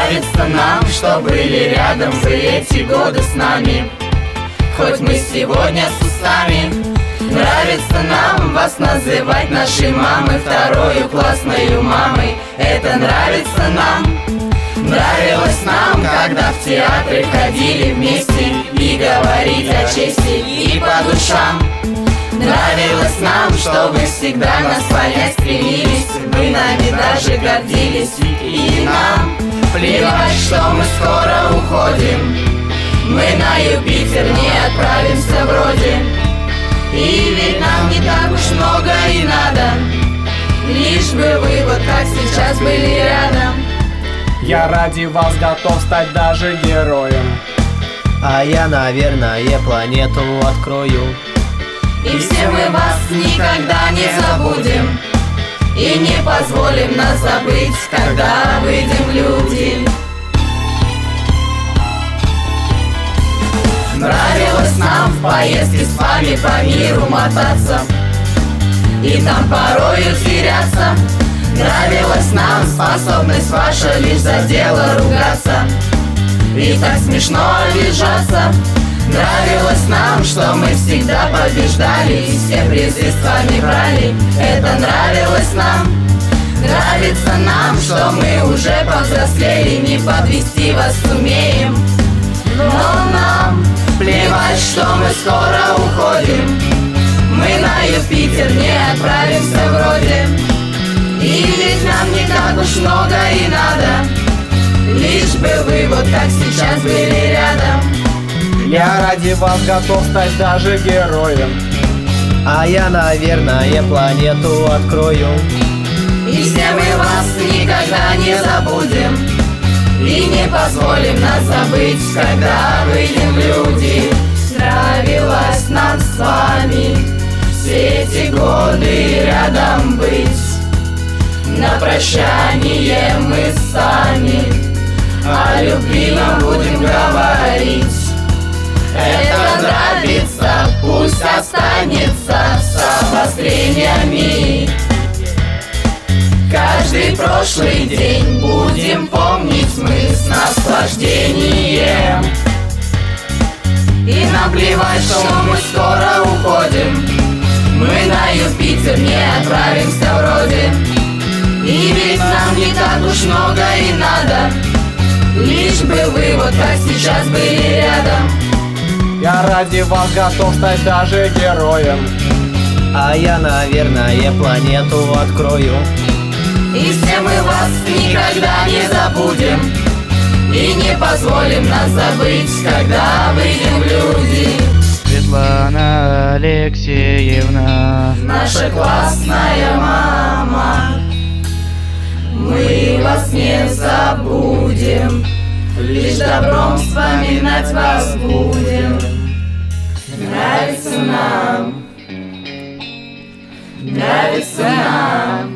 Нравится нам, что были рядом вы эти годы с нами, хоть мы сегодня с усами. Нравится нам вас называть нашей мамой, второю классной мамой. Это нравится нам. Нравилось нам, когда в театры ходили вместе и говорить о чести и по душам. Нравилось нам, что вы всегда нас понять стремились, вы нами даже гордились. И нам плевать, что мы скоро уходим, мы на Юпитер не отправимся вроде. И ведь нам не так уж много и надо, лишь бы вы вот как сейчас были рядом. Я ради вас готов стать даже героем, а я, наверное, планету открою. И все мы вас никогда не забудем, и не позволим нас забыть, когда выйдем в люди. Нравилось нам в поездке с вами по миру мотаться и там порою теряться. Нравилась нам способность ваша лишь за дело ругаться и так смешно обижаться. Нравилось нам, что мы всегда побеждали и все призы с вами брали. Это нравилось нам. Нравится нам, что мы уже повзрослели, не подвести вас сумеем. Но нам плевать, что мы скоро уходим, мы на Юпитер не отправимся вроде. И ведь нам не так уж много и надо, лишь бы вы вот как сейчас были рядом. я ради вас готов стать даже героем, а я, наверное, планету открою. И все мы вас никогда не забудем и не позволим нас забыть, когда выйдем в люди. Нравилось нам с вами все эти годы рядом быть. На прощание мы сами о любви нам будем говорить. Это нравится, пусть останется с обострениями. Каждый прошлый день будем помнить мы с наслаждением. И наплевать, что мы скоро уходим, мы на Юпитер не отправимся вроде. И ведь нам не так уж много и надо, лишь бы вы вот как сейчас были рядом. я ради вас готов стать даже героем, а я, наверное, планету открою. И все мы вас никогда не забудем и не позволим нас забыть, когда выйдем в люди. Светлана Алексеевна, Наша классная мама, мы вас не забудем, лишь добром вспоминать вас будем. Нравится нам, нравится нам.